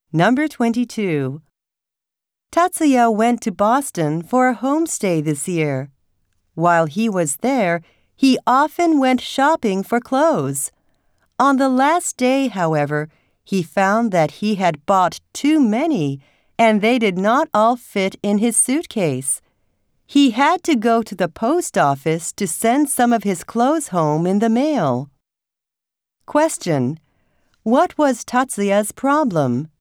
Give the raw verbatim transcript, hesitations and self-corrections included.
Number twenty-two. Tatsuya went to Boston for a homestay this year. While he was there, he often went shopping for clothes. On the last day, however, he found that he had bought too many, and they did not all fit in his suitcase. He had to go to the post office to send some of his clothes home in the mail. Question: what was Tatsuya's problem?